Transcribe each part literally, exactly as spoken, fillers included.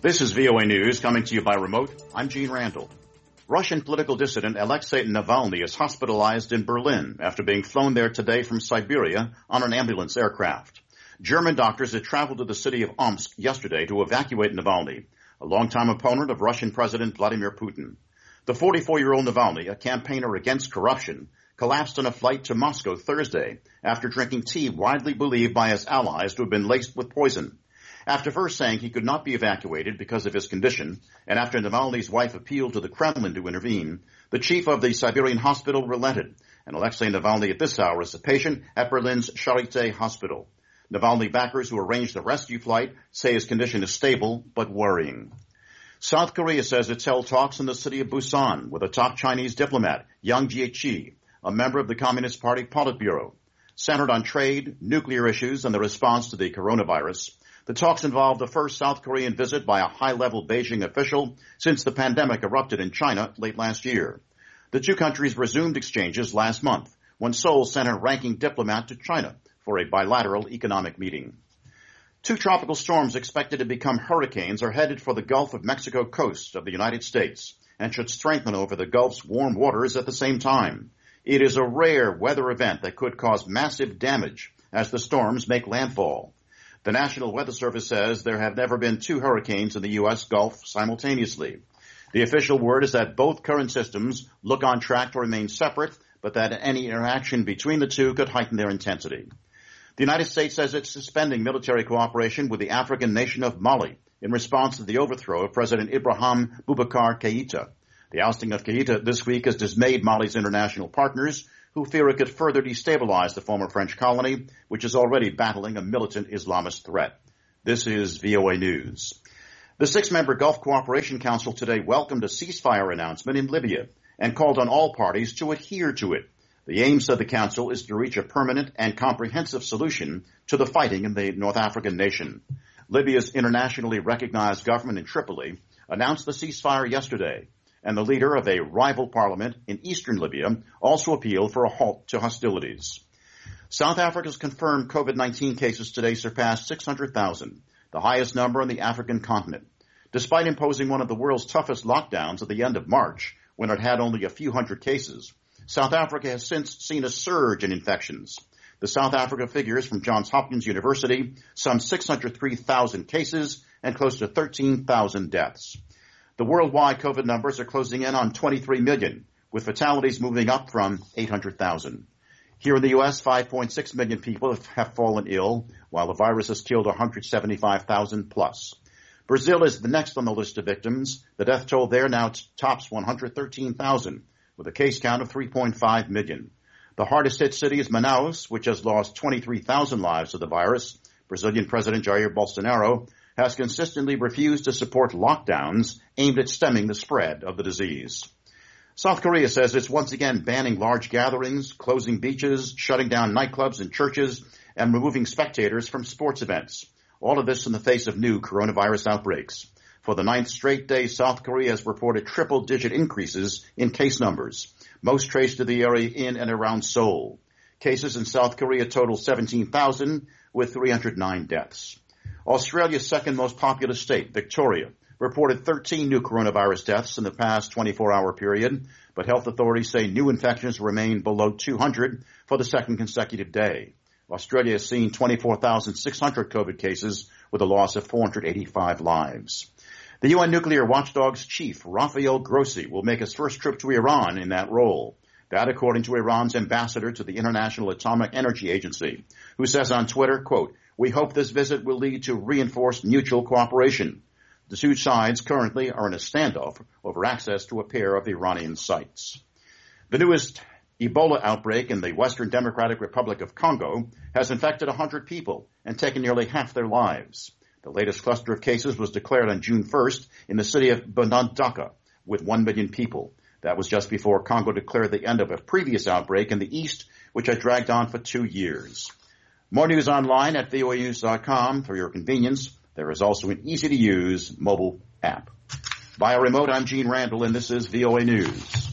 This is V O A News coming to you by remote. I'm Gene Randall. Russian political dissident Alexei Navalny is hospitalized in Berlin after being flown there today from Siberia on an ambulance aircraft. German doctors had traveled to the city of Omsk yesterday to evacuate Navalny, a longtime opponent of Russian President Vladimir Putin. The forty-four-year-old Navalny, a campaigner against corruption, collapsed on a flight to Moscow Thursday after drinking tea widely believed by his allies to have been laced with poison. After first saying he could not be evacuated because of his condition, and after Navalny's wife appealed to the Kremlin to intervene, the chief of the Siberian hospital relented, and Alexei Navalny at this hour is a patient at Berlin's Charité Hospital. Navalny backers who arranged the rescue flight say his condition is stable but worrying. South Korea says it's held talks in the city of Busan with a top Chinese diplomat, Yang Jiechi, a member of the Communist Party Politburo. Centered on trade, nuclear issues, and the response to the coronavirus, the talks involved the first South Korean visit by a high-level Beijing official since the pandemic erupted in China late last year. The two countries resumed exchanges last month when Seoul sent a ranking diplomat to China for a bilateral economic meeting. Two tropical storms expected to become hurricanes are headed for the Gulf of Mexico coast of the United States and should strengthen over the Gulf's warm waters at the same time. It is a rare weather event that could cause massive damage as the storms make landfall. The National Weather Service says there have never been two hurricanes in the U S Gulf simultaneously. The official word is that both current systems look on track to remain separate, but that any interaction between the two could heighten their intensity. The United States says it's suspending military cooperation with the African nation of Mali in response to the overthrow of President Ibrahim Boubacar Keïta. The ousting of Keïta this week has dismayed Mali's international partners, who fear it could further destabilize the former French colony, which is already battling a militant Islamist threat. This is V O A News. The six-member Gulf Cooperation Council today welcomed a ceasefire announcement in Libya and called on all parties to adhere to it. The aim, said the Council, is to reach a permanent and comprehensive solution to the fighting in the North African nation. Libya's internationally recognized government in Tripoli announced the ceasefire yesterday, and the leader of a rival parliament in eastern Libya also appealed for a halt to hostilities. South Africa's confirmed COVID nineteen cases today surpassed six hundred thousand, the highest number on the African continent. Despite imposing one of the world's toughest lockdowns at the end of March, when it had only a few hundred cases, South Africa has since seen a surge in infections. The South Africa figures from Johns Hopkins University, some six hundred three thousand cases and close to thirteen thousand deaths. The worldwide COVID numbers are closing in on twenty-three million, with fatalities moving up from eight hundred thousand. Here in the U S, five point six million people have fallen ill, while the virus has killed one hundred seventy-five thousand plus. Brazil is the next on the list of victims. The death toll there now tops one hundred thirteen thousand, with a case count of three point five million. The hardest hit city is Manaus, which has lost twenty-three thousand lives to the virus. Brazilian President Jair Bolsonaro has consistently refused to support lockdowns aimed at stemming the spread of the disease. South Korea says it's once again banning large gatherings, closing beaches, shutting down nightclubs and churches, and removing spectators from sports events. All of this in the face of new coronavirus outbreaks. For the ninth straight day, South Korea has reported triple-digit increases in case numbers, most traced to the area in and around Seoul. Cases in South Korea total seventeen thousand, with three hundred nine deaths. Australia's second most populous state, Victoria, reported thirteen new coronavirus deaths in the past twenty-four hour period, but health authorities say new infections remain below two hundred for the second consecutive day. Australia has seen twenty-four thousand six hundred COVID cases with a loss of four hundred eighty-five lives. The U N nuclear watchdog's chief, Rafael Grossi, will make his first trip to Iran in that role. That according to Iran's ambassador to the International Atomic Energy Agency, who says on Twitter, quote, "We hope this visit will lead to reinforced mutual cooperation." The two sides currently are in a standoff over access to a pair of Iranian sites. The newest Ebola outbreak in the Western Democratic Republic of Congo has infected one hundred people and taken nearly half their lives. The latest cluster of cases was declared on June first in the city of Mbandaka with one million people. That was just before Congo declared the end of a previous outbreak in the east, which had dragged on for two years. More news online at V O A news dot com. For your convenience, there is also an easy-to-use mobile app. Via remote, I'm Gene Randall, and this is V O A News.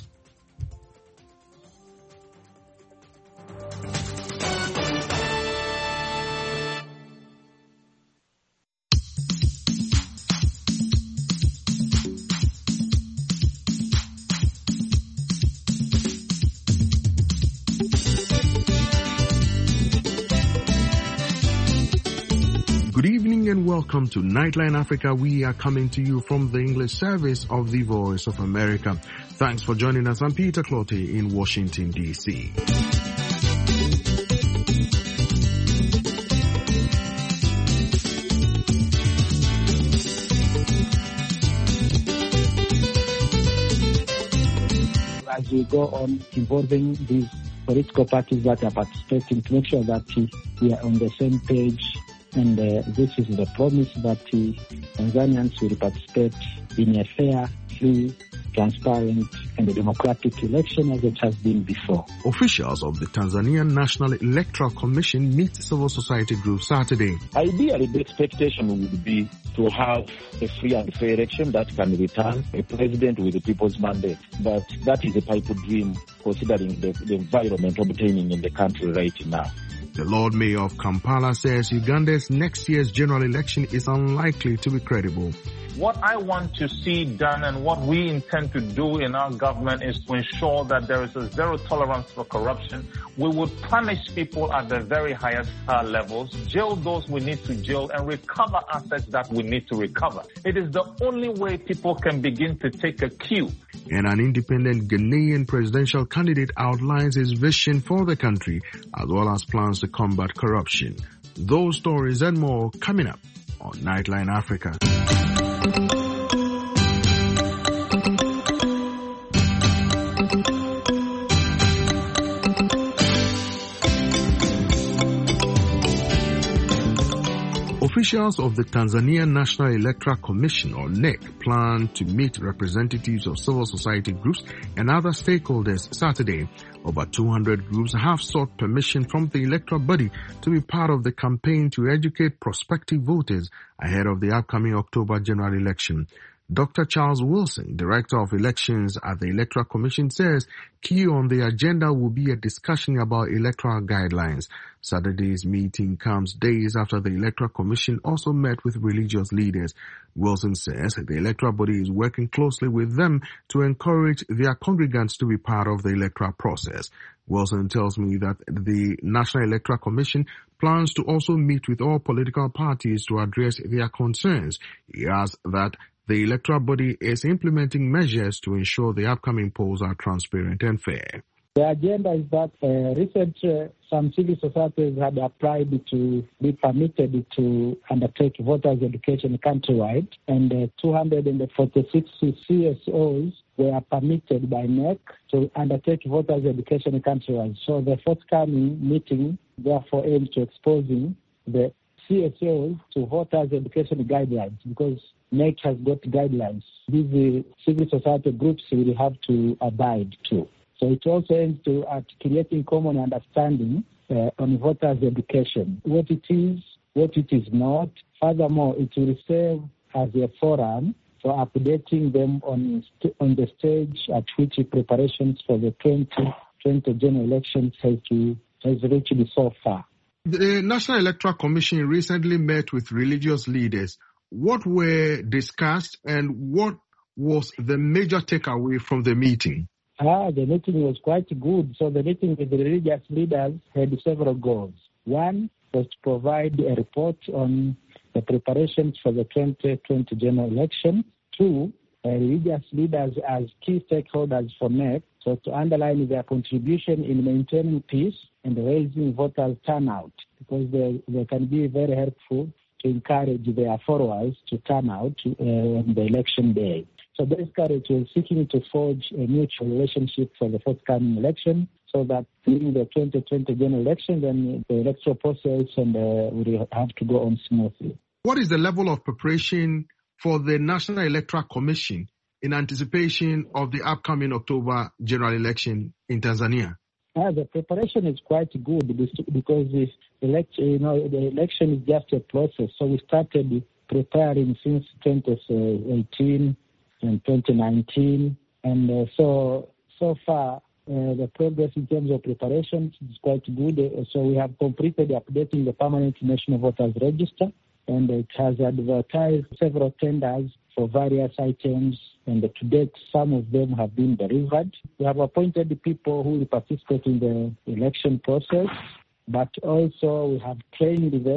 evening and welcome to Nightline Africa. We are coming to you from the English service of the Voice of America. Thanks for joining us. I'm Peter Clottey in Washington, D C As we go on involving these political parties that are participating, to make sure that we are on the same page, and uh, this is the promise that uh, Tanzanians will participate in a fair, free, transparent and a democratic election as it has been before. Officials of the Tanzanian National Electoral Commission meet civil society groups Saturday. Ideally, the expectation would be to have a free and fair election that can return a president with the people's mandate. But that is a pipe dream considering the, the environment obtaining in the country right now. The Lord Mayor of Kampala says Uganda's next year's general election is unlikely to be credible. What I want to see done and what we intend to do in our government is to ensure that there is a zero tolerance for corruption. We would punish people at the very highest uh, levels, jail those we need to jail, and recover assets that we need to recover. It is the only way people can begin to take a cue. And an independent Ghanaian presidential candidate outlines his vision for the country as well as plans to combat corruption. Those stories and more coming up on Nightline Africa. Officials of the Tanzania National Electoral Commission, or N E C, plan to meet representatives of civil society groups and other stakeholders Saturday. Over two hundred groups have sought permission from the electoral body to be part of the campaign to educate prospective voters ahead of the upcoming October general election. Doctor Charles Wilson, Director of Elections at the Electoral Commission, says key on the agenda will be a discussion about electoral guidelines. Saturday's meeting comes days after the Electoral Commission also met with religious leaders. Wilson says the electoral body is working closely with them to encourage their congregants to be part of the electoral process. Wilson tells me that the National Electoral Commission plans to also meet with all political parties to address their concerns. He adds that the electoral body is implementing measures to ensure the upcoming polls are transparent and fair. The agenda is that uh, recent uh, some civil societies had applied to be permitted to undertake voters' education countrywide, and uh, two hundred forty-six C S Os were permitted by N E C to undertake voters' education countrywide. So the forthcoming meeting therefore aims to exposing the C S Os to voters' education guidelines, because N E C has got guidelines. These uh, civil society groups will have to abide to. So it also aims to at creating common understanding uh, on voters' education, what it is, what it is not. Furthermore, it will serve as a forum for updating them on st- on the stage at which preparations for the twenty twenty general elections has, to, has reached so far. The National Electoral Commission recently met with religious leaders. What were discussed and what was the major takeaway from the meeting? Ah, the meeting was quite good. So the meeting with the religious leaders had several goals. One was to provide a report on the preparations for the twenty twenty general election. Two, uh, religious leaders as key stakeholders for N E C, so to underline their contribution in maintaining peace and raising voters' turnout, because they, they can be very helpful to encourage their followers to turn out uh, on the election day. So basically, it was seeking to forge a mutual relationship for the forthcoming election, so that during the twenty twenty general election, then the electoral process and uh, will have to go on smoothly. What is the level of preparation for the National Electoral Commission in anticipation of the upcoming October general election in Tanzania? Uh, the preparation is quite good because the election, you know, the election is just a process. So we started preparing since twenty eighteen and twenty nineteen, and uh, so so far uh, the progress in terms of preparations is quite good. Uh, so we have completed updating the permanent national voters register, and it has advertised several tenders for various items, and to date, some of them have been delivered. We have appointed the people who will participate in the election process, but also we have trained them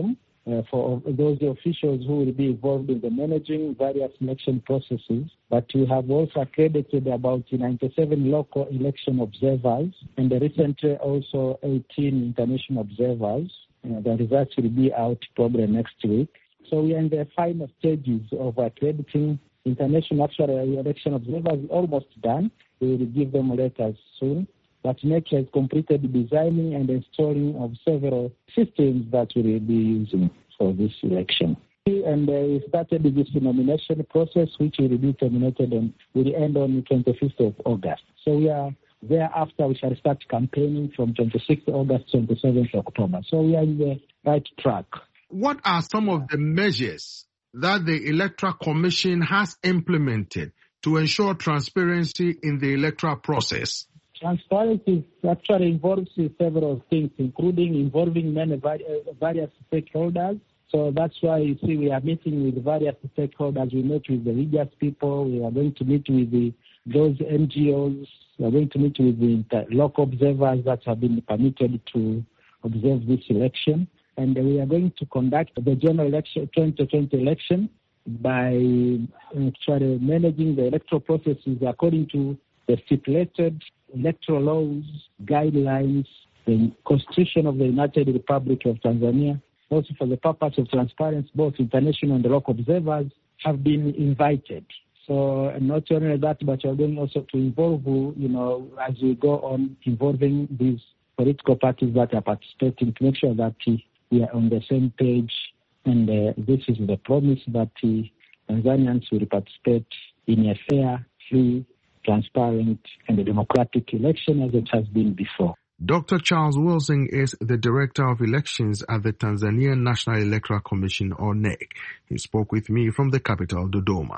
uh, for those officials who will be involved in the managing various election processes. But we have also accredited about ninety-seven local election observers and recently also eighteen international observers. Uh, the results will be out probably next week. So we are in the final stages of accrediting international actual election observers, almost done. We will give them letters soon. But N E C has completed designing and installing of several systems that we will be using for this election. And uh, we started this nomination process, which will be terminated and will end on the twenty-fifth of August. So we are thereafter we shall start campaigning from twenty-sixth of August to twenty-seventh of October. So we are in the right track. What are some of the measures that the Electoral Commission has implemented to ensure transparency in the electoral process? Transparency actually involves several things, including involving many various stakeholders. So that's why you see we are meeting with various stakeholders. We met with the religious people. We are going to meet with the, those N G Os. We are going to meet with the local observers that have been permitted to observe this election. And we are going to conduct the general election, twenty twenty election by actually managing the electoral processes according to the stipulated electoral laws, guidelines, the Constitution of the United Republic of Tanzania. Also for the purpose of transparency, both international and local observers have been invited. So not only that, but we're going also to involve, you know, as we go on involving these political parties that are participating to make sure that we are on the same page. And uh, this is the promise that uh, Tanzanians will participate in a fair, free, transparent and democratic election as it has been before. Doctor Charles Wilson is the Director of Elections at the Tanzania National Electoral Commission, or N E C. He spoke with me from the capital, Dodoma.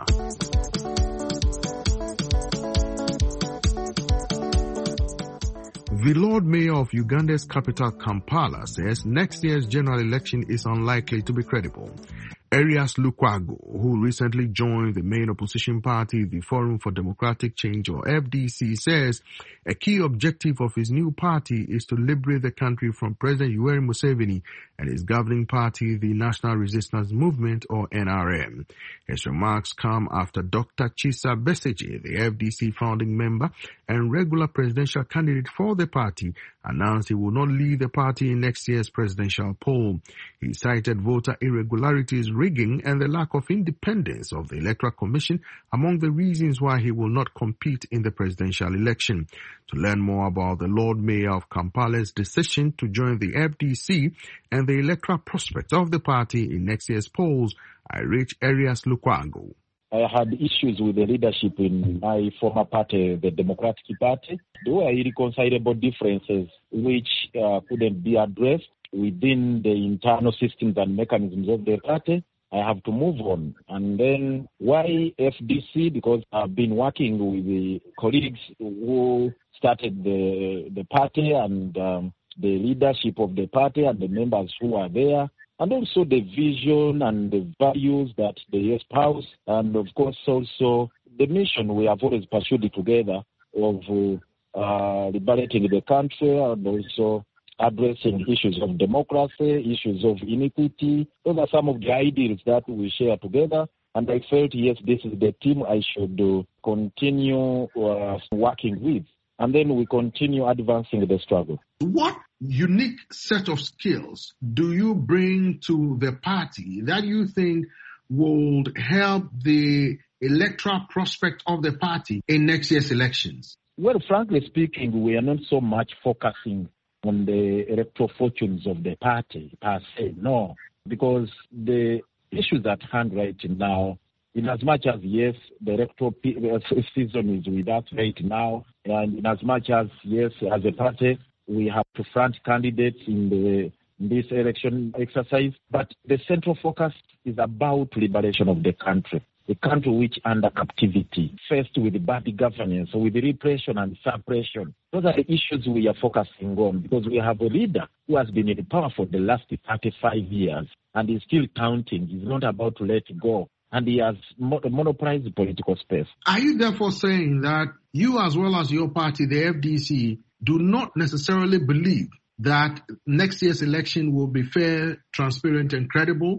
The Lord Mayor of Uganda's capital, Kampala, says next year's general election is unlikely to be credible. Erias Lukwago, who recently joined the main opposition party, the Forum for Democratic Change, or F D C, says a key objective of his new party is to liberate the country from President Yoweri Museveni and his governing party, the National Resistance Movement, or N R M. His remarks come after Doctor Chisa Besigye, the F D C founding member and regular presidential candidate for the party, announced he will not lead the party in next year's presidential poll. He cited voter irregularities, rigging, and the lack of independence of the Electoral Commission among the reasons why he will not compete in the presidential election. To learn more about the Lord Mayor of Kampala's decision to join the F D C and the electoral prospects of the party in next year's polls, I reached Erias Lukwago. I had issues with the leadership in my former party, the Democratic Party. There were irreconcilable differences which uh, couldn't be addressed within the internal systems and mechanisms of the party. I have to move on. And then why F D C? Because I've been working with the colleagues who started the, the party and um, the leadership of the party and the members who are there, and also the vision and the values that they espouse, and of course also the mission we have always pursued together of uh, liberating the country and also addressing issues of democracy, issues of inequity. Those are some of the ideals that we share together. And I felt, yes, this is the team I should uh, continue uh, working with. And then we continue advancing the struggle. What unique set of skills do you bring to the party that you think would help the electoral prospect of the party in next year's elections? Well, frankly speaking, we are not so much focusing on the electoral fortunes of the party per se, no, because the issues at hand right now, in as much as, yes, the electoral season is with us right now, and in as much as, yes, as a party, we have to front candidates in the in this election exercise, but the central focus is about liberation of the country, the country which under captivity, first with bad governance, with repression and suppression. Those are the issues we are focusing on, because we have a leader who has been in power for the last thirty-five years and is still counting. He's not about to let go. And he has monopolized the political space. Are you therefore saying that you, as well as your party, the F D C, do not necessarily believe that next year's election will be fair, transparent, and credible?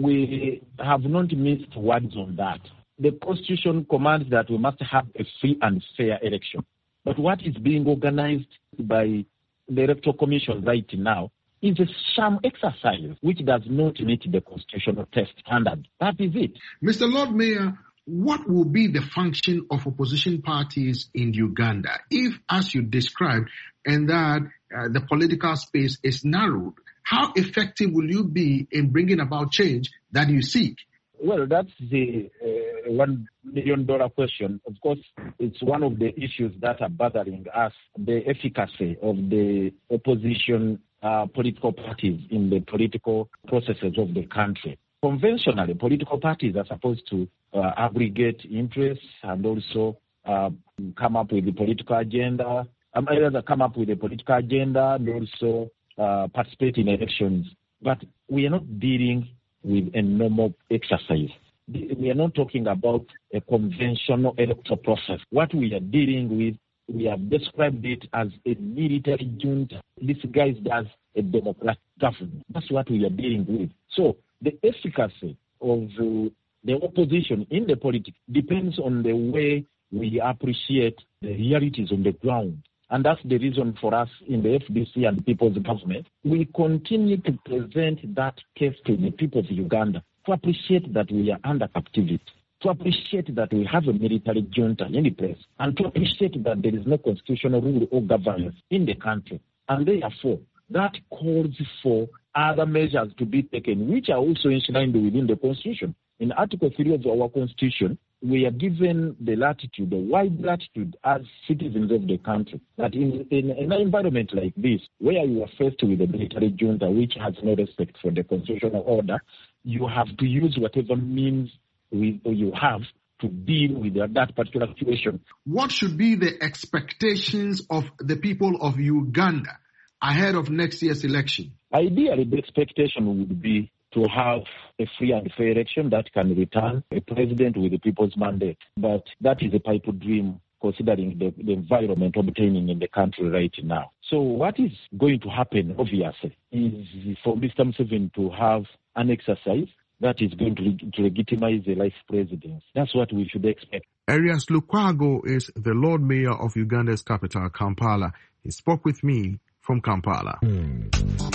We have not missed words on that. The Constitution commands that we must have a free and fair election. But what is being organized by the Electoral Commission right now is a sham exercise which does not meet the constitutional test standard. That is it. Mister Lord Mayor, what will be the function of opposition parties in Uganda if, as you described, and that uh, the political space is narrowed? How effective will you be in bringing about change that you seek? Well, that's the uh, one million dollar question. Of course, it's one of the issues that are bothering us, the efficacy of the opposition uh, political parties in the political processes of the country. Conventionally, political parties are supposed to uh, aggregate interests and also uh, come up with a political agenda, um, either come up with a political agenda and also uh, participate in elections. But we are not dealing with a normal exercise. We are not talking about a conventional electoral process. What we are dealing with, we have described it as a military junta. This guy does a democratic government. That's what we are dealing with. So the efficacy of uh, the opposition in the politics depends on the way we appreciate the realities on the ground. And that's the reason for us in the F D C and People's Government, we continue to present that case to the people of Uganda to appreciate that we are under captivity, to appreciate that we have a military junta in the place, and to appreciate that there is no constitutional rule or governance in the country. And therefore, that calls for other measures to be taken, which are also enshrined within the Constitution. In Article three of our Constitution, we are given the latitude, the wide latitude as citizens of the country, that in, in, in an environment like this, where you are faced with a military junta which has no respect for the constitutional order, you have to use whatever means we, you have to deal with that particular situation. What should be the expectations of the people of Uganda ahead of next year's election? Ideally, the expectation would be to have a free and fair election that can return a president with the people's mandate. But that is a pipe dream considering the, the environment obtaining in the country right now. So what is going to happen, obviously, is for Mister Museveni to have an exercise that is going to, to legitimize the life presidency. That's what we should expect. Erias Lukwago is the Lord Mayor of Uganda's capital, Kampala. He spoke with me from Kampala. Mm.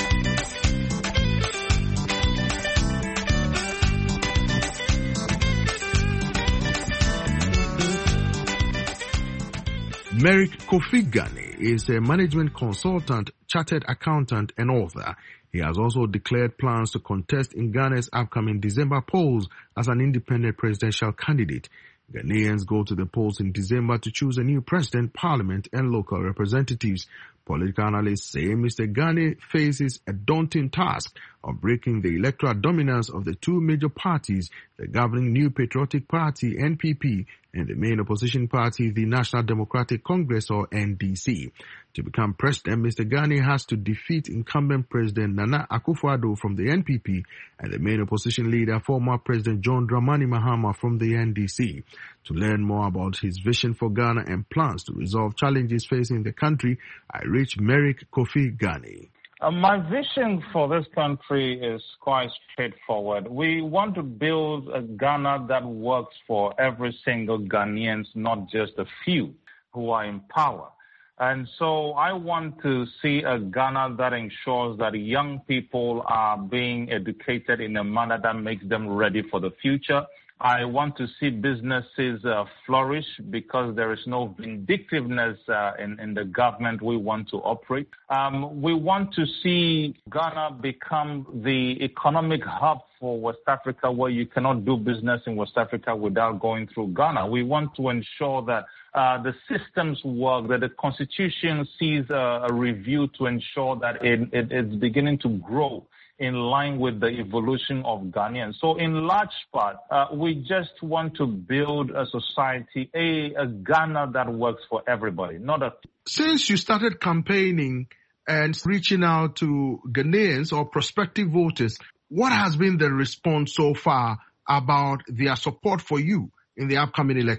Merrick Kofi Gani is a management consultant, chartered accountant, and author. He has also declared plans to contest in Ghana's upcoming December polls as an independent presidential candidate. Ghanaians go to the polls in December to choose a new president, parliament, and local representatives. Political analysts say Mister Gani faces a daunting task of breaking the electoral dominance of the two major parties, the governing New Patriotic Party, N P P, and the main opposition party, the National Democratic Congress, or N D C. To become president, Mister Gani has to defeat incumbent President Nana Akufo-Addo from the N P P and the main opposition leader, former President John Dramani Mahama from the N D C. To learn more about his vision for Ghana and plans to resolve challenges facing the country, I reached Merrick Kofi Gani. Uh, my vision for this country is quite straightforward. We want to build a Ghana that works for every single Ghanaian, not just a few who are in power. And so I want to see a Ghana that ensures that young people are being educated in a manner that makes them ready for the future. I want to see businesses uh, flourish because there is no vindictiveness uh, in, in the government we want to operate. Um, we want to see Ghana become the economic hub for West Africa, where you cannot do business in West Africa without going through Ghana. We want to ensure that uh, the systems work, that the Constitution sees a, a review to ensure that it, it, it's beginning to grow in line with the evolution of Ghanaians. So in large part, uh, we just want to build a society, a, a Ghana that works for everybody, not a... Since you started campaigning and reaching out to Ghanaians or prospective voters, what has been the response so far about their support for you in the upcoming elections?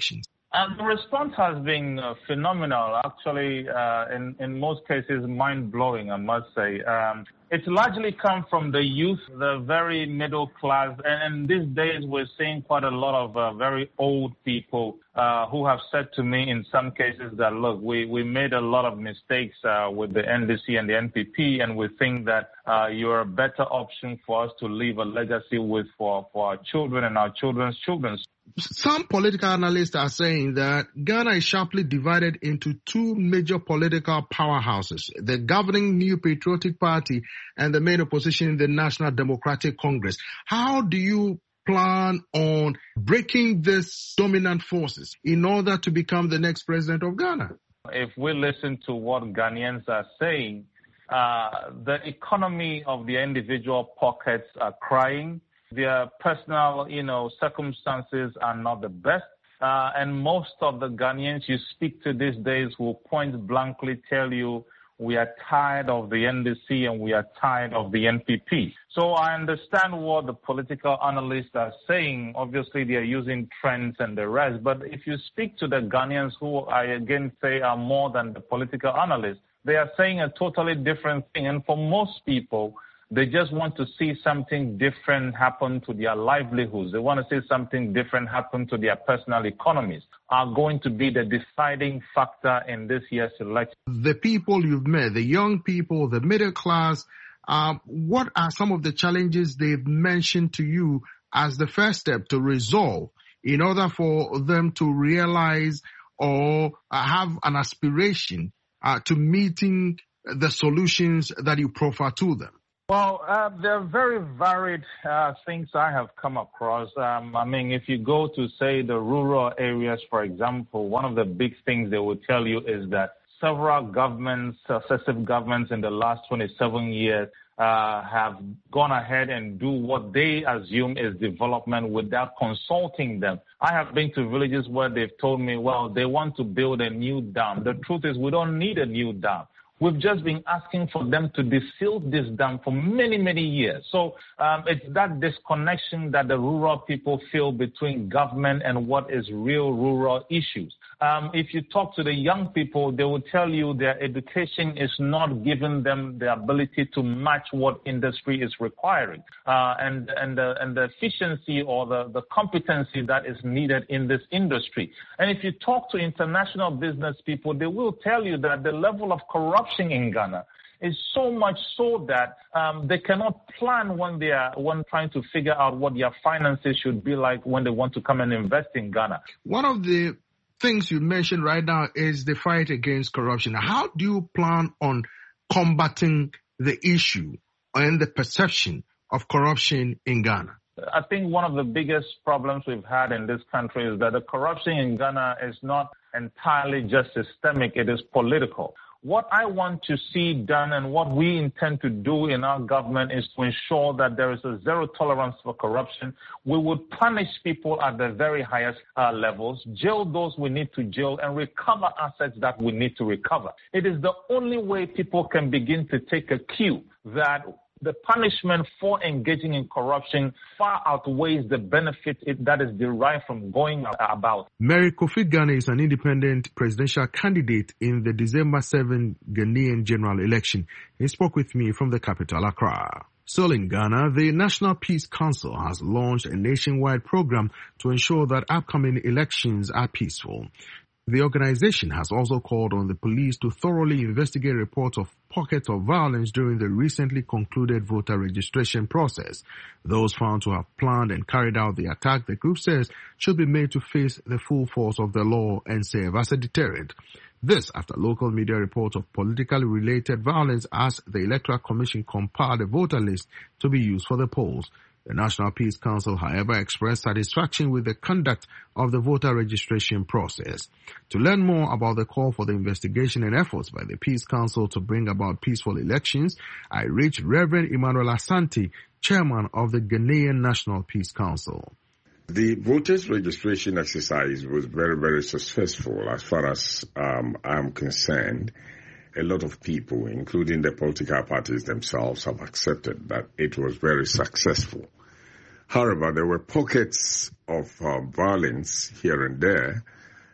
And the response has been uh, phenomenal, actually, uh, in, in most cases, mind-blowing, I must say. Um, it's largely come from the youth, the very middle class, and, and these days we're seeing quite a lot of uh, very old people uh, who have said to me in some cases that, look, we, we made a lot of mistakes uh, with the N D C and the N P P, and we think that uh, you're a better option for us to leave a legacy with for, for our children and our children's children. Some political analysts are saying that Ghana is sharply divided into two major political powerhouses, the governing New Patriotic Party and the main opposition, the National Democratic Congress. How do you plan on breaking these dominant forces in order to become the next president of Ghana? If we listen to what Ghanaians are saying, uh, the economy of the individual pockets are crying. Their personal, you know, circumstances are not the best. Uh, and most of the Ghanaians you speak to these days will point blankly tell you we are tired of the N D C and we are tired of the N P P. So I understand what the political analysts are saying. Obviously, they are using trends and the rest. But if you speak to the Ghanaians who I again say are more than the political analysts, they are saying a totally different thing. And for most people, they just want to see something different happen to their livelihoods. They want to see something different happen to their personal economies, are going to be the deciding factor in this year's election. The people you've met, the young people, the middle class, uh, what are some of the challenges they've mentioned to you as the first step to resolve in order for them to realize or uh, have an aspiration uh, to meeting the solutions that you proffer to them? Well, uh, there are very varied uh, things I have come across. Um, I mean, if you go to, say, the rural areas, for example, one of the big things they will tell you is that several governments, successive governments in the last twenty-seven years uh, have gone ahead and do what they assume is development without consulting them. I have been to villages where they've told me, well, they want to build a new dam. The truth is we don't need a new dam. We've just been asking for them to desilt this dam for many, many years. So um, it's that disconnection that the rural people feel between government and what is real rural issues. Um, if you talk to the young people, they will tell you their education is not giving them the ability to match what industry is requiring, uh, and and the, and the efficiency or the, the competency that is needed in this industry. And if you talk to international business people, they will tell you that the level of corruption in Ghana is so much so that um, they cannot plan when they are when trying to figure out what their finances should be like when they want to come and invest in Ghana. One of the things you mentioned right now is the fight against corruption. How do you plan on combating the issue and the perception of corruption in Ghana? I think one of the biggest problems we've had in this country is that the corruption in Ghana is not entirely just systemic, it is political. What I want to see done and what we intend to do in our government is to ensure that there is a zero tolerance for corruption. We would punish people at the very highest uh, levels, jail those we need to jail, and recover assets that we need to recover. It is the only way people can begin to take a cue that the punishment for engaging in corruption far outweighs the benefit it, that is derived from going about. Mary Kofi Ghana is an independent presidential candidate in the December seventh Ghanaian general election. He spoke with me from the capital, Accra. Still in Ghana, the National Peace Council has launched a nationwide program to ensure that upcoming elections are peaceful. The organization has also called on the police to thoroughly investigate reports of pockets of violence during the recently concluded voter registration process. Those found to have planned and carried out the attack, the group says, should be made to face the full force of the law and serve as a deterrent. This after local media reports of politically related violence as the Electoral Commission compiled a voter list to be used for the polls. The National Peace Council, however, expressed satisfaction with the conduct of the voter registration process. To learn more about the call for the investigation and efforts by the Peace Council to bring about peaceful elections, I reached Reverend Emmanuel Asante, chairman of the Ghanaian National Peace Council. The voters registration exercise was very, very successful as far as um, I'm concerned. A lot of people, including the political parties themselves, have accepted that it was very successful. However, there were pockets of uh, violence here and there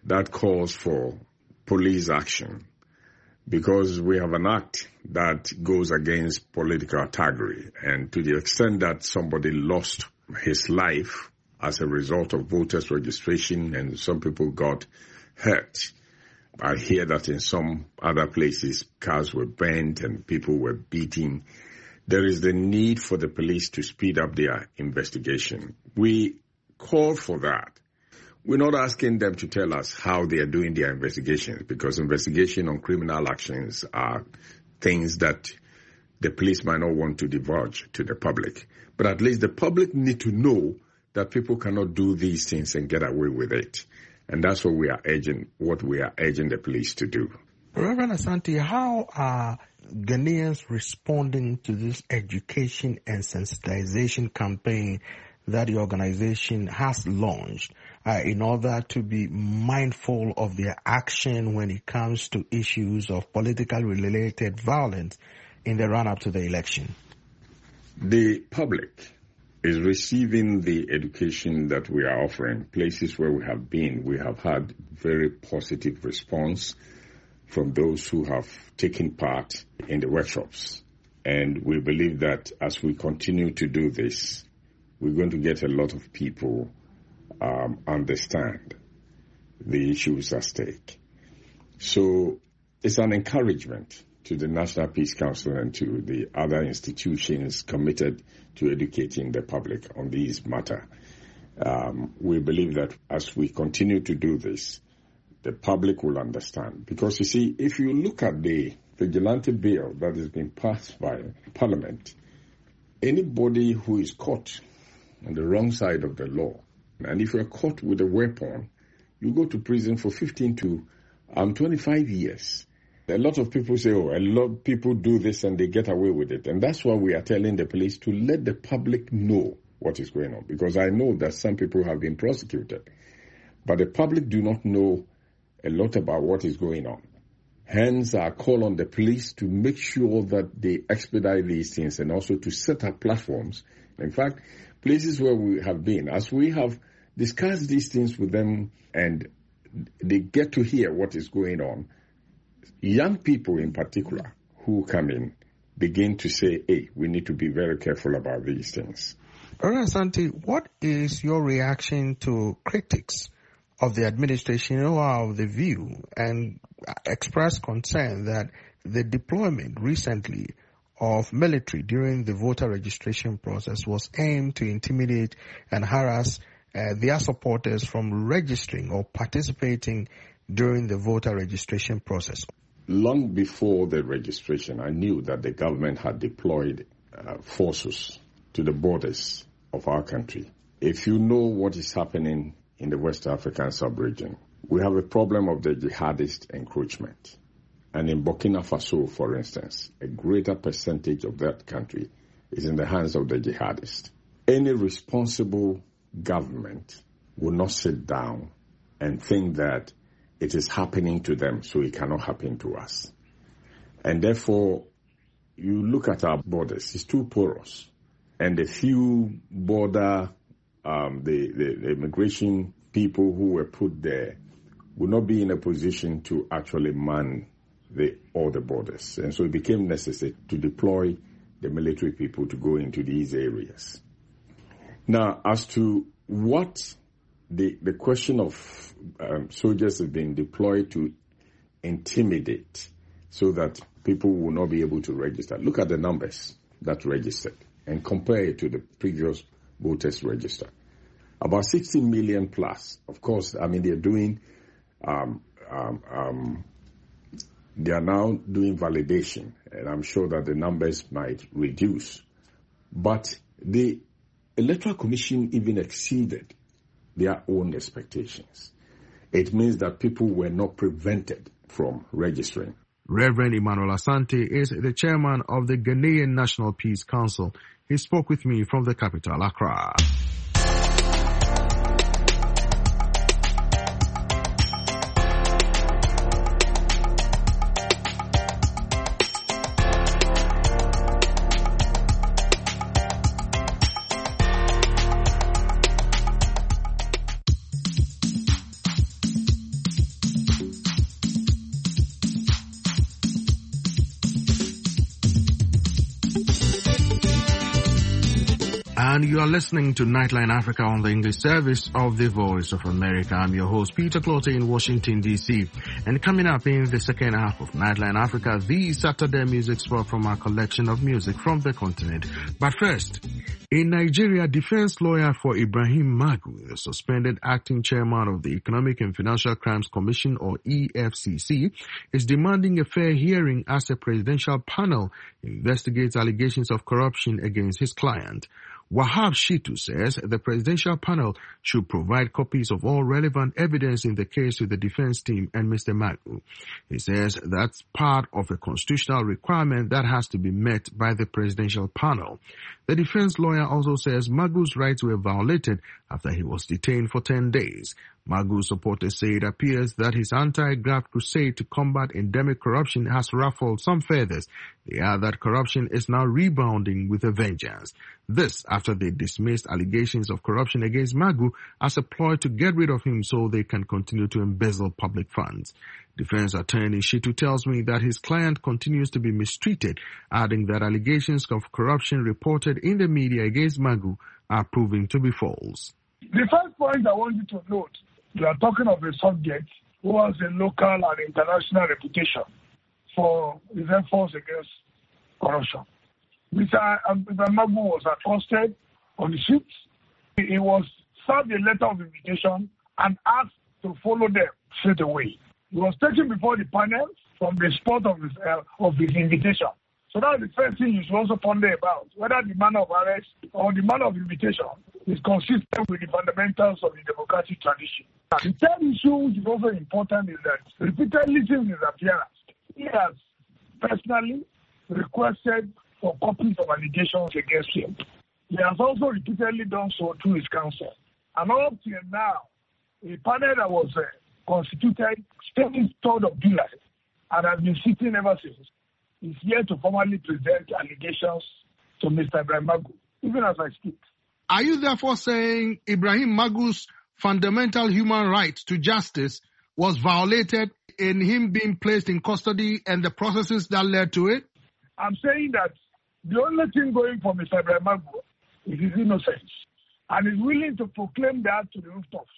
that calls for police action, because we have an act that goes against political thuggery. And to the extent that somebody lost his life as a result of voters' registration and some people got hurt, I hear that in some other places cars were burnt and people were beaten. There is the need for the police to speed up their investigation. We call for that. We're not asking them to tell us how they are doing their investigations, because investigation on criminal actions are things that the police might not want to divulge to the public. But at least the public need to know that people cannot do these things and get away with it. And that's what we are urging, what we are urging the police to do. Reverend Asante, how are Ghanaians responding to this education and sensitization campaign that the organization has launched uh, in order to be mindful of their action when it comes to issues of politically related violence in the run-up to the election? The public is receiving the education that we are offering. Places where we have been, we have had very positive response from those who have taken part in the workshops. And we believe that as we continue to do this, we're going to get a lot of people um, understand the issues at stake. So it's an encouragement to the National Peace Council and to the other institutions committed to educating the public on these matters. Um, we believe that as we continue to do this, the public will understand. Because you see, if you look at the vigilante bill that has been passed by Parliament, anybody who is caught on the wrong side of the law, and if you're caught with a weapon, you go to prison for fifteen to um, twenty-five years. A lot of people say, oh, a lot of people do this and they get away with it. And that's why we are telling the police to let the public know what is going on. Because I know that some people have been prosecuted, but the public do not know a lot about what is going on. Hence, I call on the police to make sure that they expedite these things and also to set up platforms. In fact, places where we have been, as we have discussed these things with them and they get to hear what is going on, young people in particular who come in begin to say, hey, we need to be very careful about these things. Reverend Asante, what is your reaction to critics of the administration who are of the view and express concern that the deployment recently of military during the voter registration process was aimed to intimidate and harass uh, their supporters from registering or participating during the voter registration process? Long before the registration, I knew that the government had deployed uh, forces to the borders of our country. If you know what is happening in the West African sub-region, we have a problem of the jihadist encroachment. And in Burkina Faso, for instance, a greater percentage of that country is in the hands of the jihadists. Any responsible government will not sit down and think that it is happening to them, so it cannot happen to us. And therefore, you look at our borders, it's too porous. And the few border, um, the, the, the immigration people who were put there will not be in a position to actually man the, all the borders. And so it became necessary to deploy the military people to go into these areas. Now, as to what the, the question of um, soldiers have been deployed to intimidate so that people will not be able to register. Look at the numbers that registered and compare it to the previous voters register. About sixty million plus. Of course, I mean, they're doing, um, um, um, they are now doing validation, and I'm sure that the numbers might reduce. But the Electoral Commission even exceeded their own expectations. It means that people were not prevented from registering. Reverend Emmanuel Asante is the chairman of the Ghanaian National Peace Council. He spoke with me from the capital, Accra. and you are listening to Nightline Africa on the English service of the Voice of America. I'm your host, Peter Clote in Washington, D C. And coming up in the second half of Nightline Africa, the Saturday music spot from our collection of music from the continent. But first, in Nigeria, defense lawyer for Ibrahim Magu, the suspended acting chairman of the Economic and Financial Crimes Commission, or E F C C, is demanding a fair hearing as a presidential panel investigates allegations of corruption against his client. Wahab Shitu says the presidential panel should provide copies of all relevant evidence in the case to the defense team and Mister Magu. He says that's part of a constitutional requirement that has to be met by the presidential panel. The defense lawyer also says Magu's rights were violated after he was detained for ten days. Magu supporters say it appears that his anti-graft crusade to combat endemic corruption has ruffled some feathers. They add that corruption is now rebounding with a vengeance. This after they dismissed allegations of corruption against Magu as a ploy to get rid of him so they can continue to embezzle public funds. Defense attorney Shitu tells me that his client continues to be mistreated, adding that allegations of corruption reported in the media against Magu are proving to be false. The first point I want you to note, you are talking of a subject who has a local and international reputation for his efforts against corruption. Mister Magu was accosted on the ships. He was served a letter of invitation and asked to follow them straight away. He was taken before the panel from the spot of his, uh, of his invitation. So that's the first thing you should also ponder about, whether the manner of arrest or the manner of invitation is consistent with the fundamentals of the democratic tradition. The third issue, which is also important, is that repeatedly since his appearance, he has personally requested for copies of allegations against him. He has also repeatedly done so through his counsel. And up till now, a panel that was uh, constituted third of July and has been sitting ever since, is here to formally present allegations to Mister Ibrahim Magu, even as I speak. Are you therefore saying Ibrahim Magu's fundamental human right to justice was violated in him being placed in custody and the processes that led to it? I'm saying that the only thing going for Mister Ibrahim Magu is his innocence, and is willing to proclaim that to the rooftops.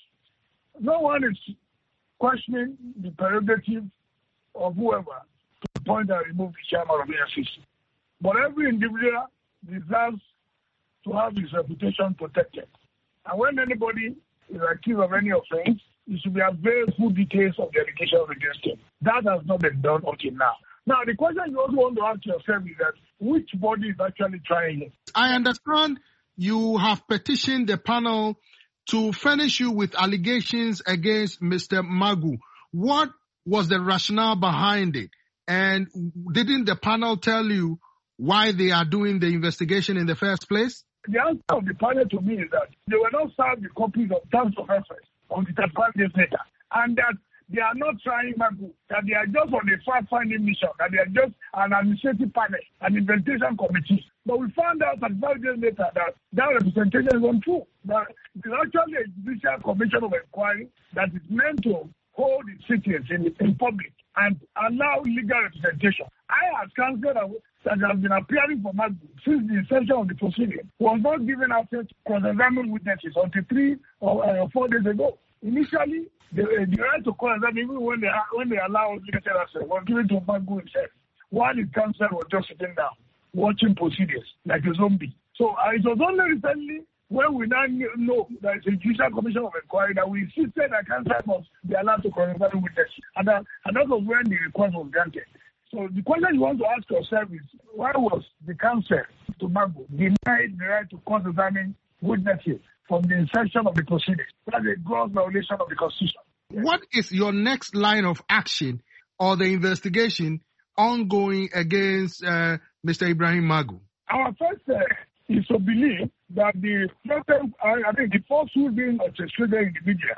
No one is questioning the prerogative of whoever to point and remove the chairman of the E F C C. But every individual deserves to have his reputation protected. And when anybody is accused of any offense, it should be available full details of the allegations against him. That has not been done until now. Now, the question you also want to ask yourself is that which body is actually trying it? I understand you have petitioned the panel to furnish you with allegations against Mister Magu. What was the rationale behind it? And didn't the panel tell you why they are doing the investigation in the first place? The answer of the panel to me is that they were not served the copies of terms of reference on the thirty-five days later, and that they are not trying Magu, that they are just on a fact-finding mission, that they are just an administrative panel, an investigation committee. But we found out thirty-five days later that that representation is untrue. That it is actually a judicial commission of inquiry that is meant to hold its sittings in, in public and allow legal representation. I, as counsel that has been appearing for Magu since the inception of the proceeding, was not given access to cross-examine witnesses until three or uh, four days ago. Initially, the, uh, the right to cross-examine, even when they, when they allow limited access, was given to Magu himself, while his counsel was just sitting down, watching proceedings like a zombie. So uh, it was only recently, when we now know that it's a judicial commission of inquiry, that we insisted that counsel must be allowed to cross-examine witnesses. And that, and that was when the request was granted. So the question you want to ask yourself is, why was the counsel to Magu denied the right to cross-examine witnesses from the inception of the proceedings? That's a gross violation of the Constitution. Yes. What is your next line of action or the investigation ongoing against uh, Mister Ibrahim Magu? Our first uh, is to believe that the present, I think the falsehood being orchestrated in the media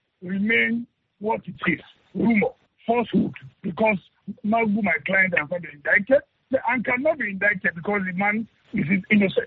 remain what it is, rumor, falsehood, because Magu, my client, has not been indicted and cannot be indicted because the man is innocent.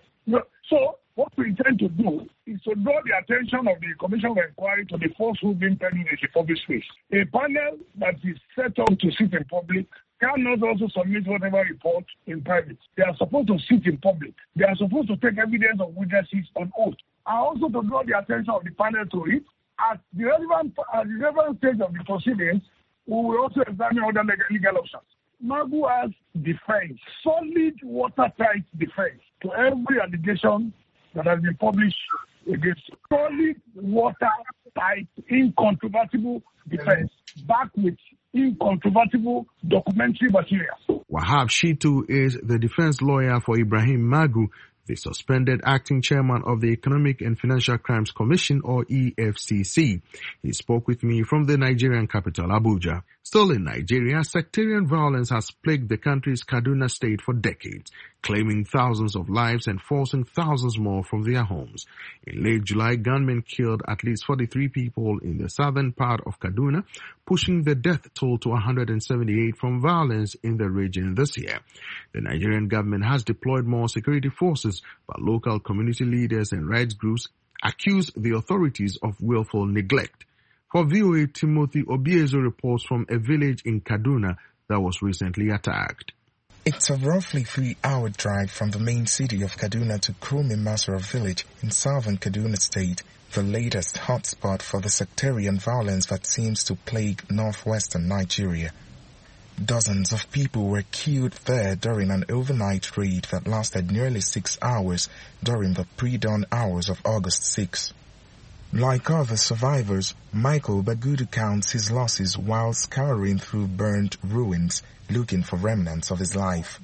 So what we intend to do is to draw the attention of the Commission of Inquiry to the falsehood being peddled in the public space. A panel that is set up to sit in public cannot also submit whatever report in private. They are supposed to sit in public. They are supposed to take evidence of witnesses on oath. And also to draw the attention of the panel to it, at the relevant, at the relevant stage of the proceedings, we will also examine other legal options. Magu has defense, solid watertight defense to every allegation that has been published against it. Solid watertight, incontrovertible defense, backed with incontrovertible documentary material. Wahab Shitu is the defense lawyer for Ibrahim Magu, the suspended acting chairman of the Economic and Financial Crimes Commission, or E F C C. He spoke with me from the Nigerian capital, Abuja. Still in Nigeria, sectarian violence has plagued the country's Kaduna state for decades, claiming thousands of lives and forcing thousands more from their homes. In late July, gunmen killed at least forty-three people in the southern part of Kaduna, pushing the death toll to one hundred seventy-eight from violence in the region this year. The Nigerian government has deployed more security forces, but local community leaders and rights groups accuse the authorities of willful neglect. For V O A, Timothy Obiezo reports from a village in Kaduna that was recently attacked. It's a roughly three-hour drive from the main city of Kaduna to Krumi Masura village in southern Kaduna state, the latest hotspot for the sectarian violence that seems to plague northwestern Nigeria. Dozens of people were killed there during an overnight raid that lasted nearly six hours during the pre-dawn hours of August sixth. Like other survivors, Michael Bagudu counts his losses while scouring through burnt ruins, looking for remnants of his life.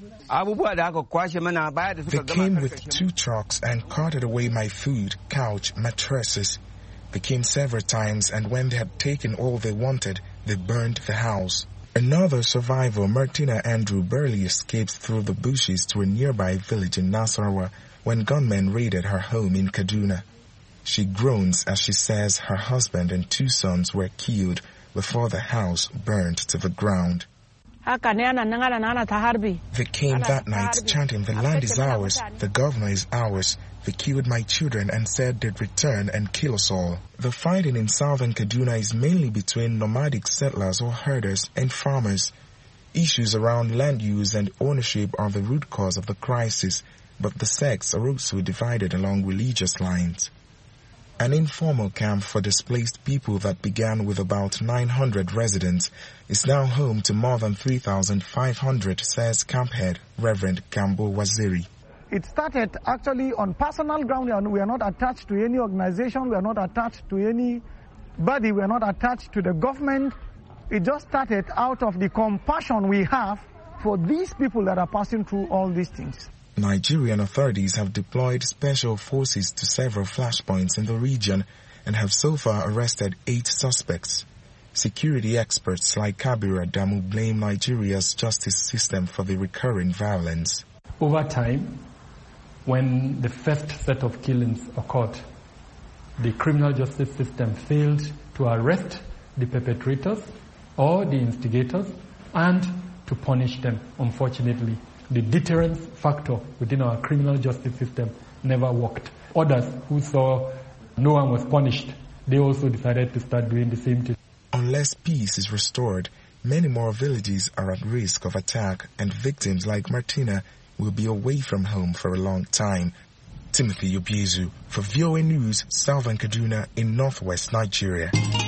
They came with two trucks and carted away my food, couch, mattresses. They came several times, and when they had taken all they wanted, they burned the house. Another survivor, Martina Andrew, barely escaped through the bushes to a nearby village in Nasarawa when gunmen raided her home in Kaduna. She groans as she says her husband and two sons were killed before the house burned to the ground. They came that night chanting, "The land is ours, the governor is ours." They killed my children and said they'd return and kill us all. The fighting in southern Kaduna is mainly between nomadic settlers or herders and farmers. Issues around land use and ownership are the root cause of the crisis, but the sects are also divided along religious lines. An informal camp for displaced people that began with about nine hundred residents is now home to more than three thousand five hundred, says camp head Reverend Gambo Waziri. It started actually on personal ground, and we are not attached to any organization, we are not attached to anybody, we are not attached to the government. It just started out of the compassion we have for these people that are passing through all these things. Nigerian authorities have deployed special forces to several flashpoints in the region and have so far arrested eight suspects. Security experts like Kabir Adamu blame Nigeria's justice system for the recurring violence. Over time, when the first set of killings occurred, the criminal justice system failed to arrest the perpetrators or the instigators and to punish them, unfortunately. The deterrence factor within our criminal justice system never worked. Others who saw no one was punished, they also decided to start doing the same thing. Unless peace is restored, many more villages are at risk of attack, and victims like Martina will be away from home for a long time. Timothy Obiezu for V O A News, Southern Kaduna in northwest Nigeria.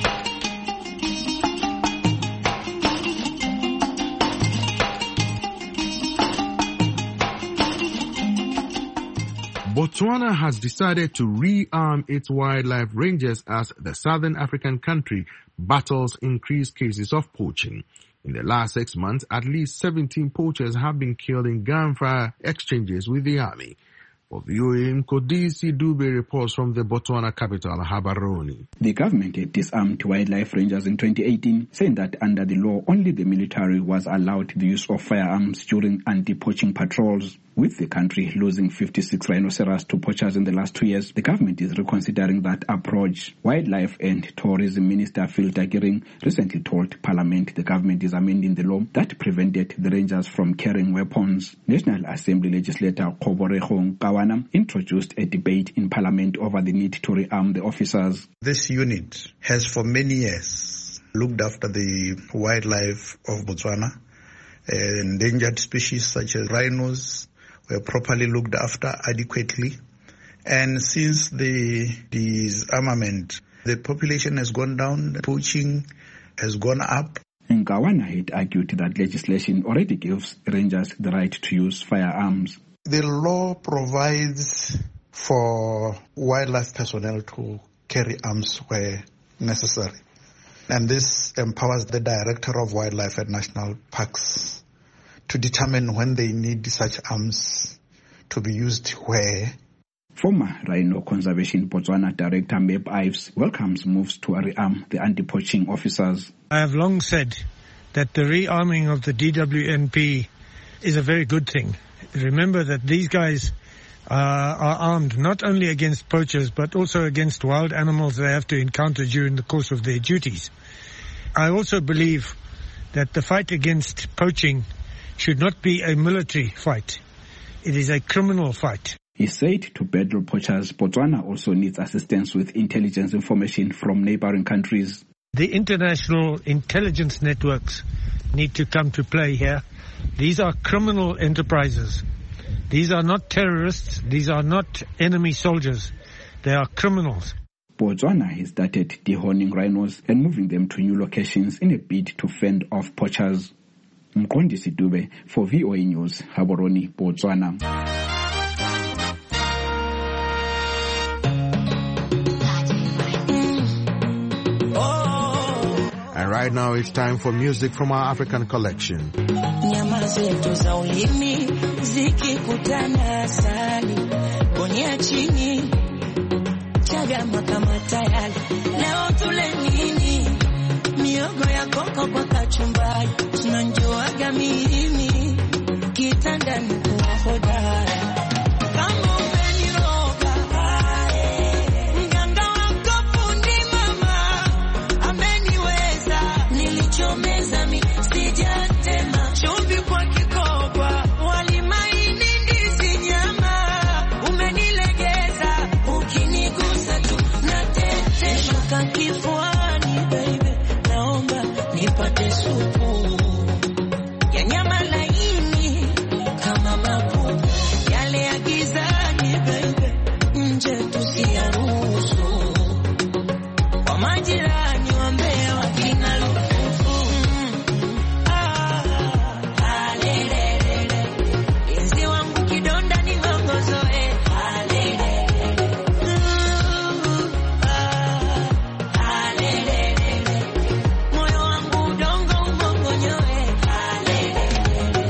Botswana has decided to rearm its wildlife rangers as the southern African country battles increased cases of poaching. In the last six months, at least seventeen poachers have been killed in gunfire exchanges with the army. For V O A, Nkodisi Dube reports from the Botswana capital, Gaborone. The government had disarmed wildlife rangers in twenty eighteen, saying that under the law, only the military was allowed the use of firearms during anti-poaching patrols. With the country losing fifty-six rhinoceros to poachers in the last two years, the government is reconsidering that approach. Wildlife and Tourism Minister Phil Takiring recently told Parliament the government is amending the law that prevented the rangers from carrying weapons. National Assembly legislator Koborego Kawana introduced a debate in Parliament over the need to rearm the officers. This unit has for many years looked after the wildlife of Botswana, Uh, endangered species such as rhinos were properly looked after adequately. And since the disarmament, the population has gone down, poaching has gone up. Nkawana had argued that legislation already gives rangers the right to use firearms. The law provides for wildlife personnel to carry arms where necessary. And this empowers the Director of Wildlife at National Parks to determine when they need such arms to be used where. Former Rhino Conservation Botswana Director Meb Ives welcomes moves to rearm the anti-poaching officers. I have long said that the rearming of the D W N P is a very good thing. Remember that these guys uh, are armed not only against poachers but also against wild animals they have to encounter during the course of their duties. I also believe that the fight against poaching should not be a military fight. It is a criminal fight. He said to battle poachers, Botswana also needs assistance with intelligence information from neighboring countries. The international intelligence networks need to come to play here. These are criminal enterprises. These are not terrorists. These are not enemy soldiers. They are criminals. Botswana has started dehorning rhinos and moving them to new locations in a bid to fend off poachers. Mqondisi Dube for V O A News, Gaborone, Botswana. And right now it's time for music from our African collection. Nyama zetu za ulimi zikikutana asali bonia chini chagama kama tayari leo tule nini miogo ya koko kwa kachumbari tunanjoaga mimi kitandani kuwa hodari kama umeniroga mganga wako fundi mama ameniweza nilichomeza mi sijatema chumvi kwa kikogwa wali maini ndizi nyama umenilegeza ukinigusa tu natete shuka kifuani baby naomba nipate supu ya nyama laini kama mapupu yale ya gizani baby nje tusiyaruhusu kwa majirani wa Mbeya wakina lufufu ah, alelelele enzi wangu kidonda ni ngongozoe alelelele ah, alelelele moyo wangu udongo umongonyoe alelelele.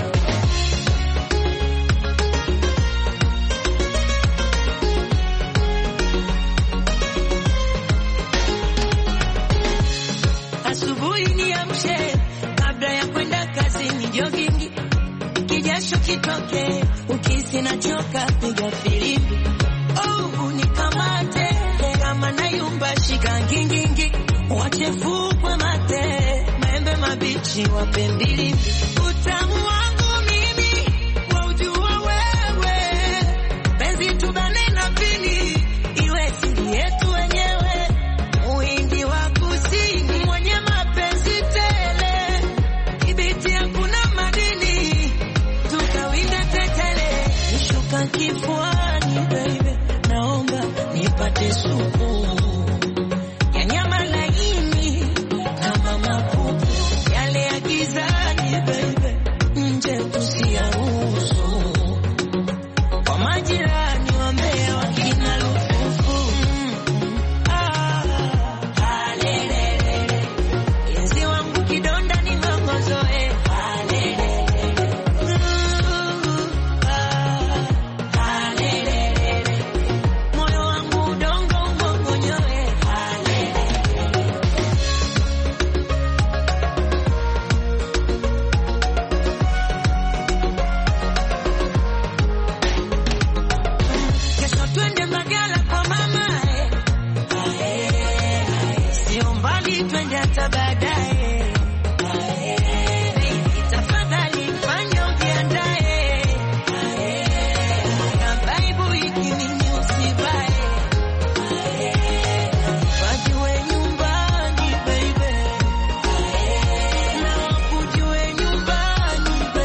Asubuhi niamshe kabla ya kwenda kazini jogging kijasho kitoke ukisi nachoka piga filimbi oh unikamate kama nayumba shika ngingingi wachefu kwa mate maembe mabichi wape mbili utamu wangu mimi waujua wewe penzi tubane na pili iwe siri yetu wenyewe muhindi wa kusini mwenye mapenzi tele kibiti hakuna madini tukawinda tetele nishuka kifuani baby naomba nipate supu ya nyama laini kama mapupu yale ya gizani baby nje tusiyaruhusu kwa majirani wa Mbeya wakina lufufu ah, alelelele enzi wangu kidonda ni ngongozoe alelelele ah, alelelele moyo wangu udongo umongonyoe alelelele. Kesho twende Mbagala kwa mama eh. Ae, sio mbali twende hata baadaye eh. Tafadhali fanya ujiandae eh. Kabaibu ikimini usibae eh. Wajue nyumbani baby eh. Na wakujue nyumbani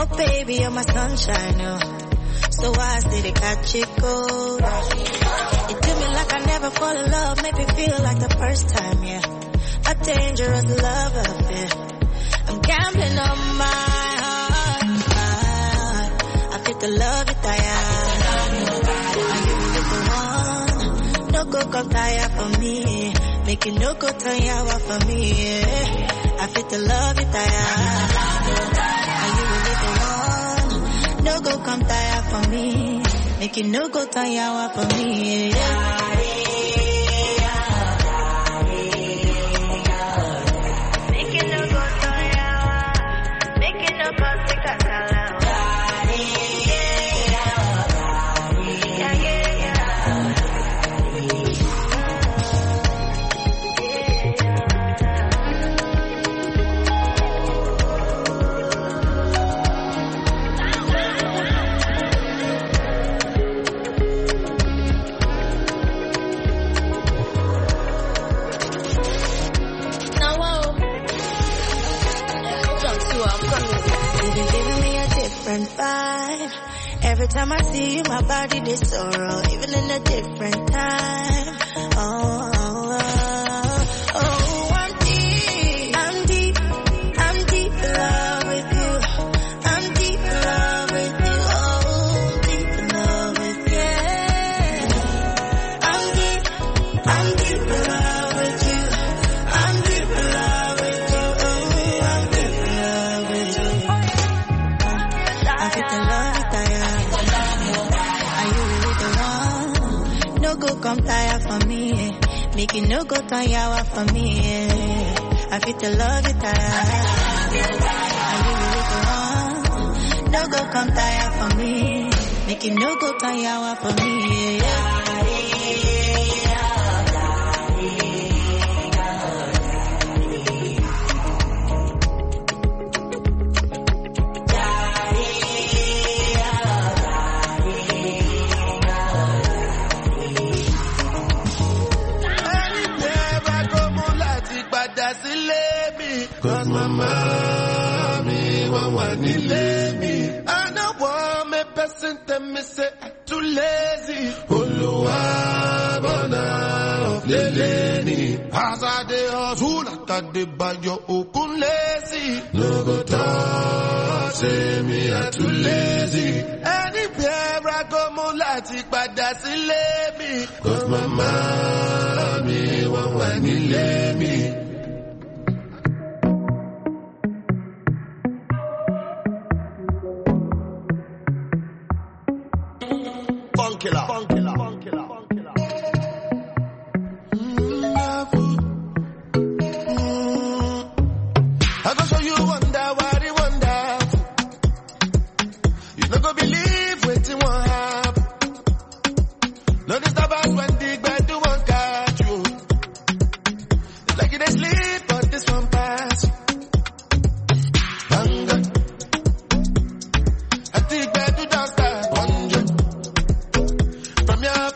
Oh baby, you're my sunshine, oh. So I say they catch it cold. You do me like I never fall in love, make me feel like the first time, yeah. A dangerous love affair. I'm gambling on my heart, my heart. I feel the love it I am. Are you really the one? No go come tire for me. Make it no go turn yawa for me, yeah. I feel the love it I am. Are you really the one? No go come tire for me. Make it no go turn yawa for me, yeah. Vibe. Every time I see you, my body they sorrow, even in a different time. Oh, oh, oh, oh, I'm deep, I'm deep, I'm deep in love with you. I'm deep in love with you. Oh, deep in love with you. I'm deep, I'm deep in love with you. I'm deep in love with you. Oh, I'm deep in love with you. I feel the love it I am. Are you really the one? No go come tire for me. Make it no go turn yawa for me. I feel the love it I am. Are you really the one? No go come tire for me. Make it no go turn yawa for me. Cause my mommy won't want me let me. I don't want me person tell me say I'm too lazy. Oluwa bona of the lady. As I dey hustle, like I dey buy your open lazy. No go talk, say me I'm too lazy. Anywhere I go, mo lati pada si let me. Cause my mommy won't want me let me. Killer. Fun killer. Fun killer. Fun killer. Mm, I go show you wonder, what you wonder. You not go believe what you want happen. No disturb us when the bed do one catch you. It's like you dey sleep, but this one pass. Banga. I think bed do don't start. From your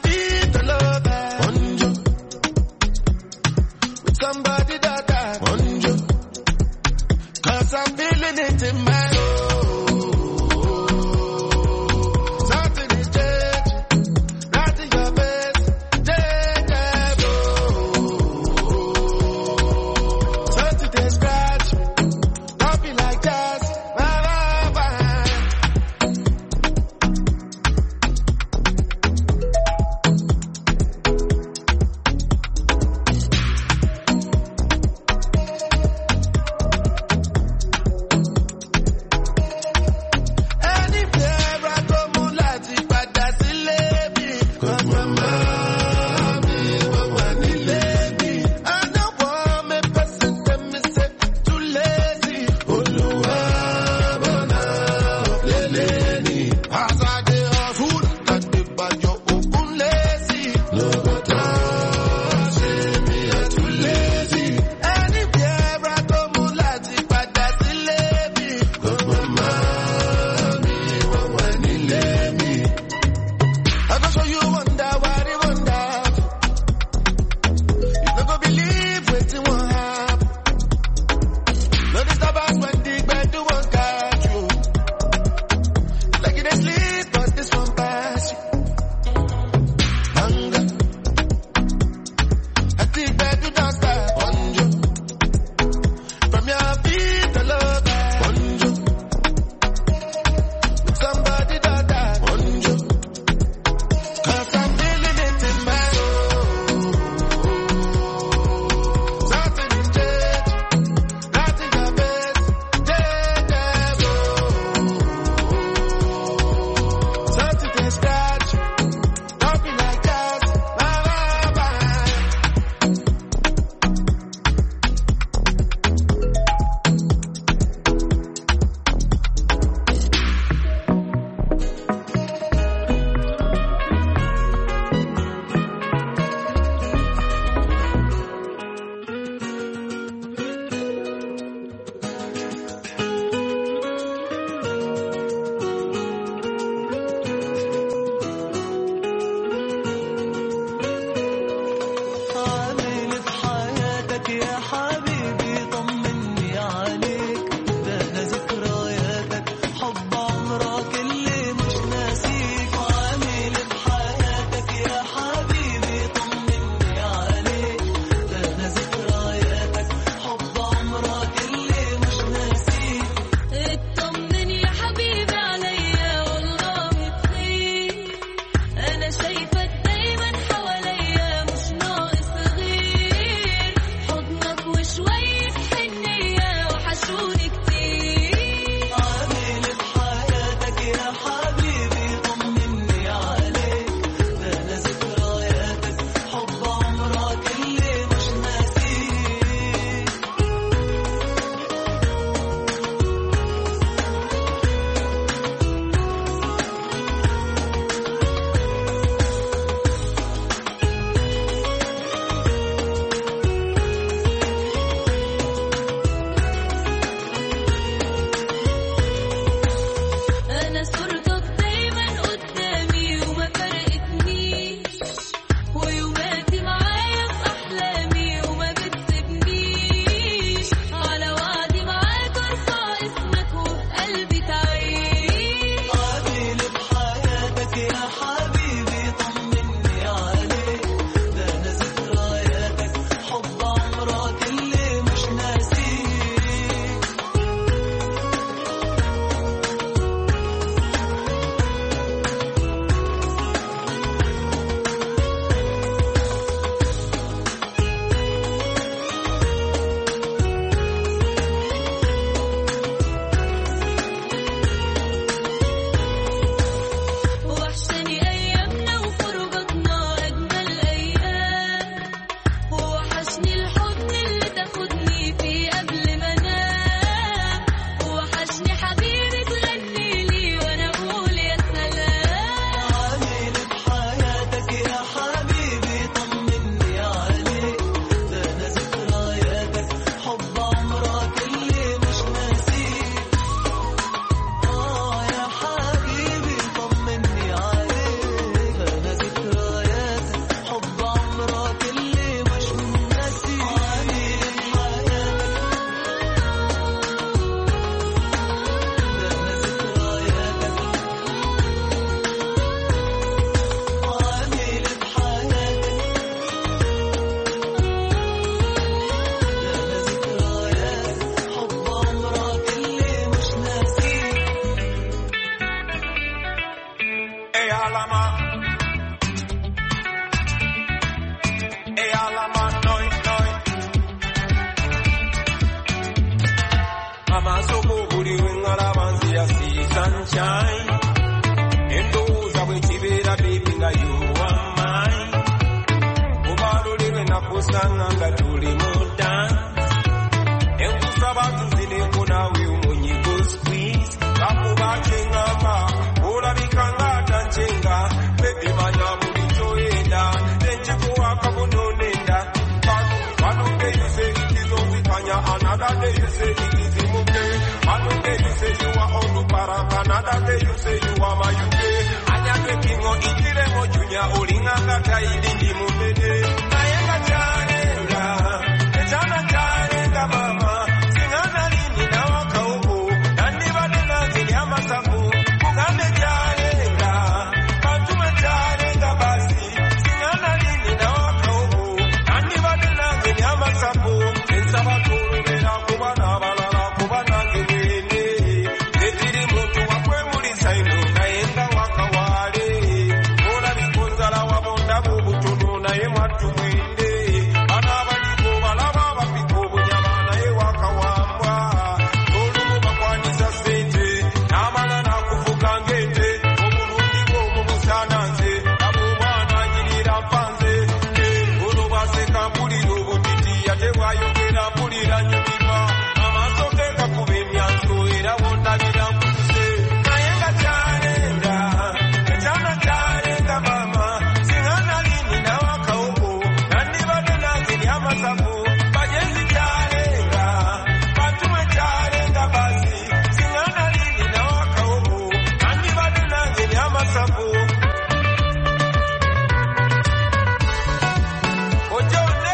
sunshine. Endowooza bwe kibeera baby nga you are mine. Obalolere nakusanga nga tuli mu dance. Enkusaba tuzireko naawe omunyigo squeeze. Kakuba kyengamba olabika ng'ata nkyenga. Baby manya buli kyoyenda. Tenkikuwa akabononenda. One day you say it is only Kanya, another day you say it is Imuke. One day you say you are Oluparak, another day you say you are Mayuke. Anyake kingo itiremo junior, Olinganga kaidi mumede. Nayenga chanenga, echana chanenga mama. Singana lini na waka ubu, nandi badina zinyama sabu. Kugame chanenga, matume chanenga basi. Singana lini na waka ubu, nandi badina zinyama sabu. Sensa batulu bena kubana balala kubana ngewende. Netiri muntu wakwe muli saino, nayenga waka wale. Ola bikonzala wabonda bubutono naye mwatu mwende. Bana baliko balaba bapiko bunyama naye waka wambwa. Olumu bakwanisa sente, namala nakufuka ngente. Obulungi bw'omu busaananze, nabo mwana nyirira mpanze. Olubaseka mpulira obutiti, ate bwayogera mpulira nyumirwa. Amaaso ge gakuba emyanso era wondabira nkuse. Naye nga kyalenga, ekyana kyalenga mama. Singana lini nawakawuko, nandibadde nange ndi amasavu. Bagenzi kyalenga, batume kyalenga basi. Singana lini nawakawuko, nandibadde nange ndi amasavu. Ojone.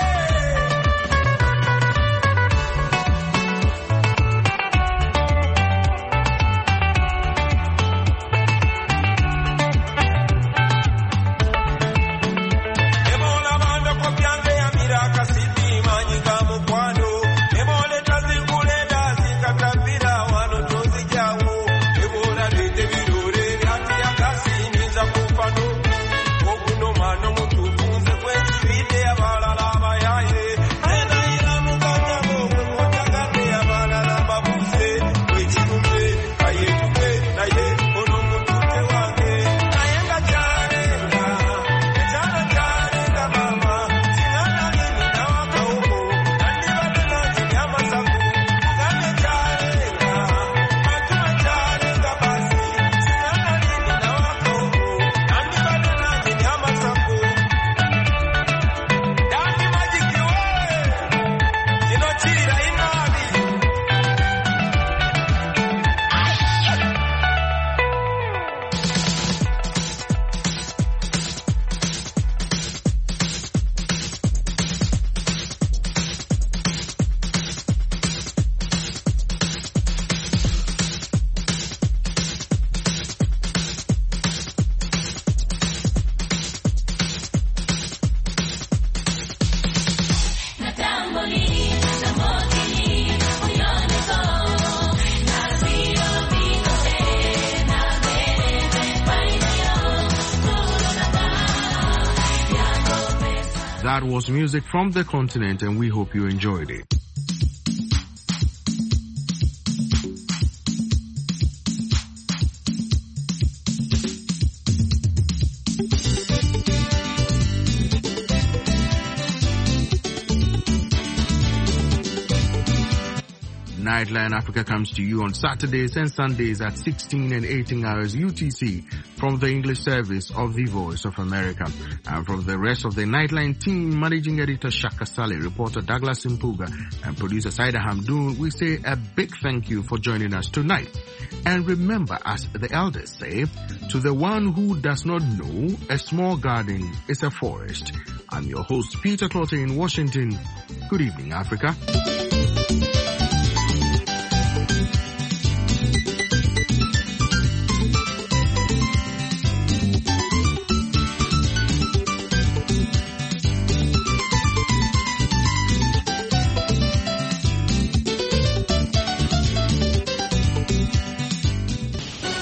Ebola banda kwa byange ya miraka sidi manyiga mukwano. Ebola tazigulenda zikatapira wano tozijawo. Ebola lete birore ati yakasi niza kufano. Okuno mano mututunze kwesibide abalala abayaye. Ena ila muganya mwe mutagande abalala babuse. Wekirume kayetuke naye ono mutute wange. Naye nga kyalenga, ekyana kyalenga mama. Singana lini nawakawuko, nandibadde nange ndi amasavu. Kugane kyalenga, matume kyalenga basi. Singana lini nawakawuko, nandibadde nange ndi amasavu. Dandi Magic we, kino kira inabi. That was music from the continent, and we hope you enjoyed it. Nightline Africa comes to you on Saturdays and Sundays at sixteen and eighteen hours U T C from the English service of the Voice of America. And from the rest of the Nightline team, Managing Editor Shaka Saleh, reporter Douglas Impuga, and producer Saida Hamdoon, we say a big thank you for joining us tonight. And remember, as the elders say, to the one who does not know, a small garden is a forest. I'm your host, Peter Clotter in Washington. Good evening, Africa.